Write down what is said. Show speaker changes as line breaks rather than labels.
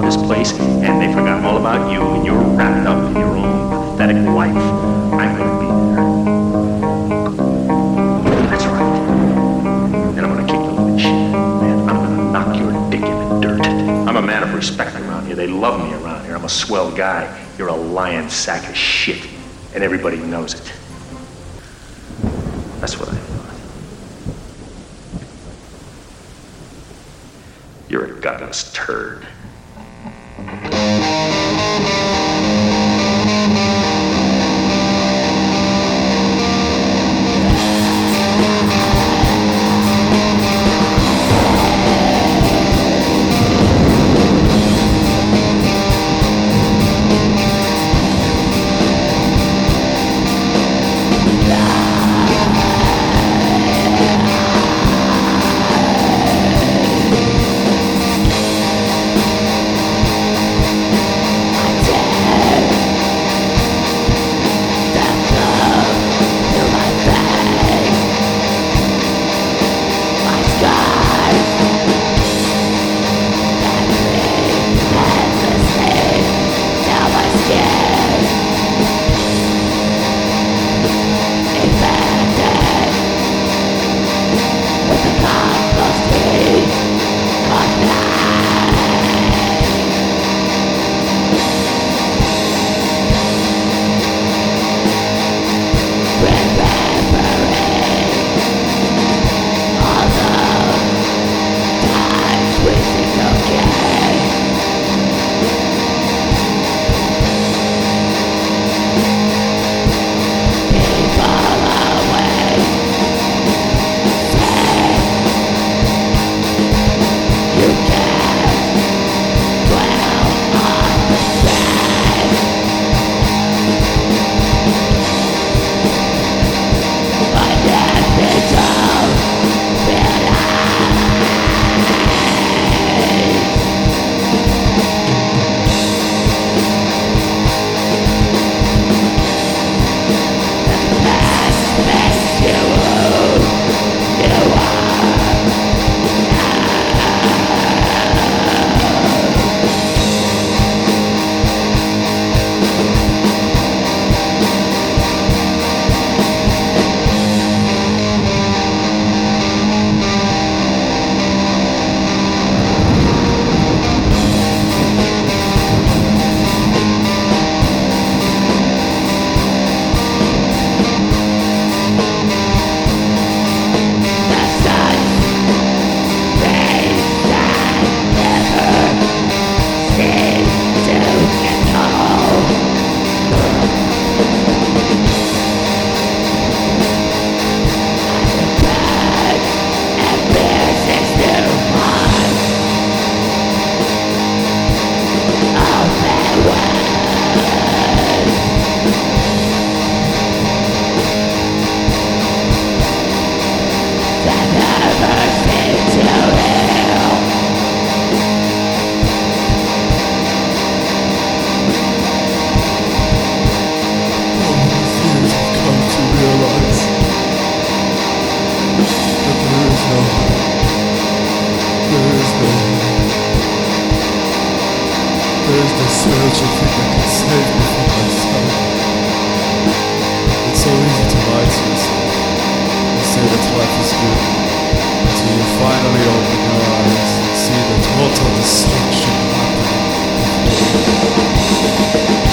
this place, and they've forgotten all about you, and you're wrapped up in your own pathetic life. I'm gonna be there. That's right. And I'm gonna kick the living shit. Man, I'm gonna knock your dick in the dirt. I'm a man of respect around here. They love me around here. I'm a swell guy. You're a lying sack of shit, and everybody knows it. That's what I thought. You're a gutless turd.
There's no spiritual thing that can save me from myself. It's so easy to lie to yourself and say that life is good until you finally open your eyes and see the total destruction happening before you.